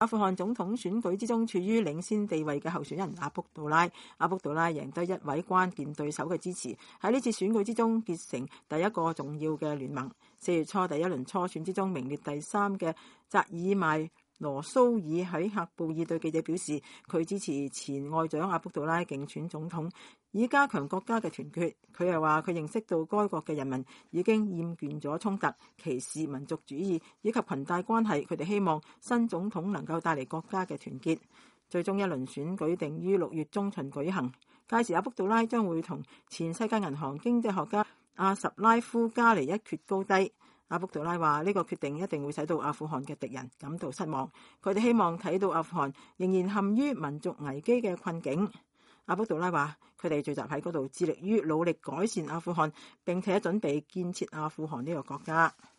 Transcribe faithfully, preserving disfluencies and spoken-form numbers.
阿富汗總統選舉之中處於領先地位嘅候選人阿卜杜拉，阿卜杜拉贏得一位關鍵對手嘅支持，喺呢次選舉之中結成第一個重要嘅聯盟。四月初第一輪初選之中名列第三嘅扎爾邁羅蘇爾喺喀布爾對記者表示，佢支持前外長阿卜杜拉競選總統，以加強國家嘅團結。佢又話佢認識到該國嘅人民已經厭倦咗衝突、歧視、民族主義以及裙帶關係，佢哋希望新總統能夠帶嚟國家嘅團結。最終一輪選舉定於六月中旬舉行，屆時阿卜杜拉將會同前世界銀行經濟學家阿什拉夫加尼一決高低。阿卜杜拉話呢個決定一定會使到阿富汗嘅敵人感到失望，佢哋希望睇到阿富汗仍然陷於民族危機嘅困境。阿卜杜拉話佢哋聚集喺嗰度，致力於努力改善阿富汗，並且準備建設阿富汗呢個國家。